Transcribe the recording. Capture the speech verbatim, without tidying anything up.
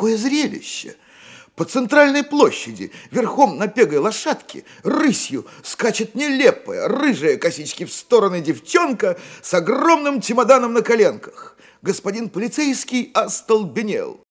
какое зрелище! По центральной площади, верхом на пегой лошадке, рысью скачет нелепая, рыжая косички в стороны девчонка с огромным чемоданом на коленках. Господин полицейский остолбенел.